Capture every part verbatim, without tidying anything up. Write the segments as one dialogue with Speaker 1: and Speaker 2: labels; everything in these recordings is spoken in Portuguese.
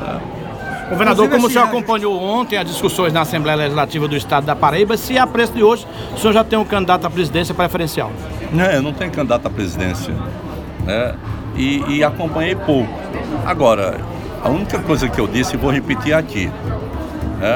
Speaker 1: Governador, como o senhor acompanhou ontem as discussões na Assembleia Legislativa do Estado da Paraíba, se a preço de hoje o senhor já tem um candidato à presidência preferencial?
Speaker 2: Não, eu não tenho candidato à presidência, né? E, e acompanhei pouco. Agora, a única coisa que eu disse, e vou repetir aqui, né?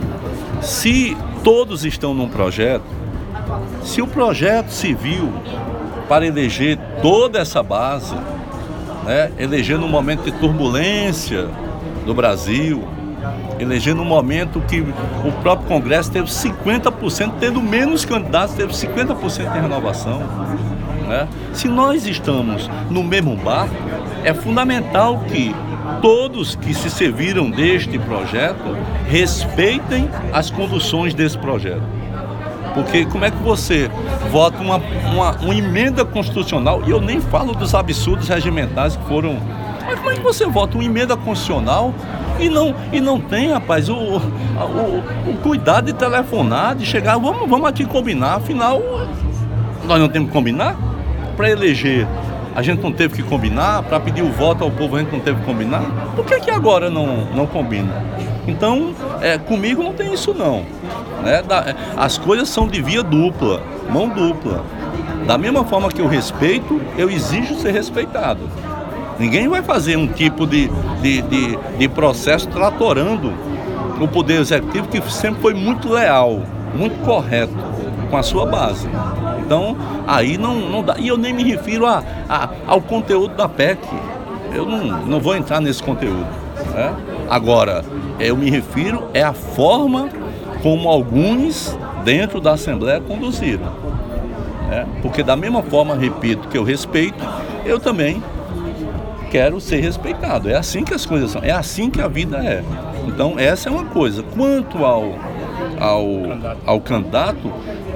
Speaker 2: Se todos estão num projeto, se o projeto civil para eleger toda essa base, né? Eleger num momento de turbulência do Brasil, eleger no momento que o próprio Congresso teve cinquenta por cento, tendo menos candidatos, teve cinquenta por cento de renovação, né? Se nós estamos no mesmo barco, é fundamental que todos que se serviram deste projeto respeitem as conduções desse projeto. Porque como é que você vota uma, uma, uma emenda constitucional, e eu nem falo dos absurdos regimentais que foram... Mas como é que você vota uma emenda constitucional e não, e não tem, rapaz, o, o, o cuidado de telefonar, de chegar, vamos, vamos aqui combinar, afinal, nós não temos que combinar? Para eleger, a gente não teve que combinar, para pedir o voto ao povo a gente não teve que combinar? Por que que agora não, não combina? Então, é, comigo não tem isso não, né? Da, as coisas são de via dupla, mão dupla. Da mesma forma que eu respeito, eu exijo ser respeitado. Ninguém vai fazer um tipo de, de, de, de processo tratorando o Poder Executivo, que sempre foi muito leal, muito correto com a sua base. Então, aí não, não dá. E eu nem me refiro a, a, ao conteúdo da P E C. Eu não, não vou entrar nesse conteúdo, né? Agora, eu me refiro é a forma como alguns dentro da Assembleia conduziram, né? Porque da mesma forma, repito, que eu respeito, eu também quero ser respeitado. É assim que as coisas são, é assim que a vida é. Então essa é uma coisa. Quanto ao, ao, ao candidato,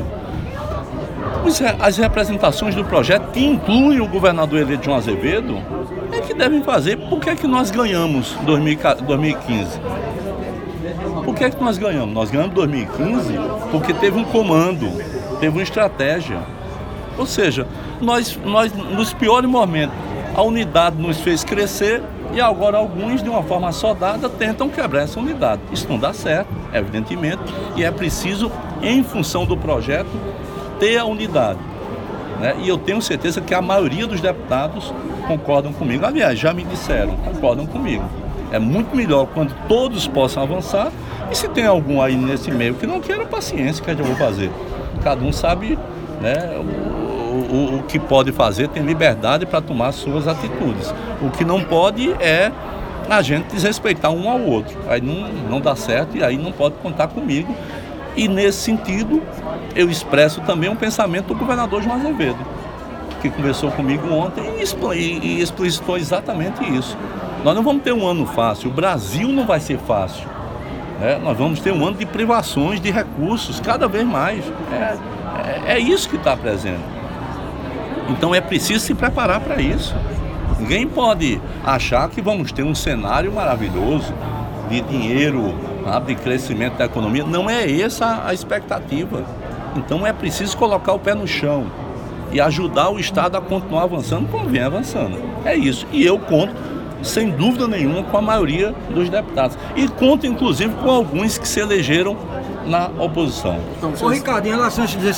Speaker 2: as representações do projeto, que incluem o governador eleito João Azevedo, é que devem fazer. Por que é que nós ganhamos em dois mil e quinze? Por que é que nós ganhamos? Nós ganhamos em dois mil e quinze porque teve um comando, teve uma estratégia. Ou seja, nós, nós nos piores momentos, a unidade nos fez crescer e agora alguns, de uma forma assodada, tentam quebrar essa unidade. Isso não dá certo, evidentemente, e é preciso, em função do projeto, ter a unidade, né? E eu tenho certeza que a maioria dos deputados concordam comigo. Aliás, já me disseram, concordam comigo. É muito melhor quando todos possam avançar, e se tem algum aí nesse meio que não queira, paciência, que eu vou fazer. Cada um sabe, né, o, o, o que pode fazer, tem liberdade para tomar suas atitudes. O que não pode é a gente desrespeitar um ao outro. Aí não, não dá certo e aí não pode contar comigo. E nesse sentido, eu expresso também um pensamento do governador João Azevedo, que conversou comigo ontem e explicitou exatamente isso. Nós não vamos ter um ano fácil, o Brasil não vai ser fácil, né? Nós vamos ter um ano de privações de recursos, cada vez mais. É, é, é isso que está presente. Então é preciso se preparar para isso. Ninguém pode achar que vamos ter um cenário maravilhoso de dinheiro, de crescimento da economia. Não é essa a expectativa. Então é preciso colocar o pé no chão e ajudar o Estado a continuar avançando como vem avançando. É isso. E eu conto, sem dúvida nenhuma, com a maioria dos deputados. E conto, inclusive, com alguns que se elegeram na oposição.
Speaker 3: Então, ô Ricardo, em relação a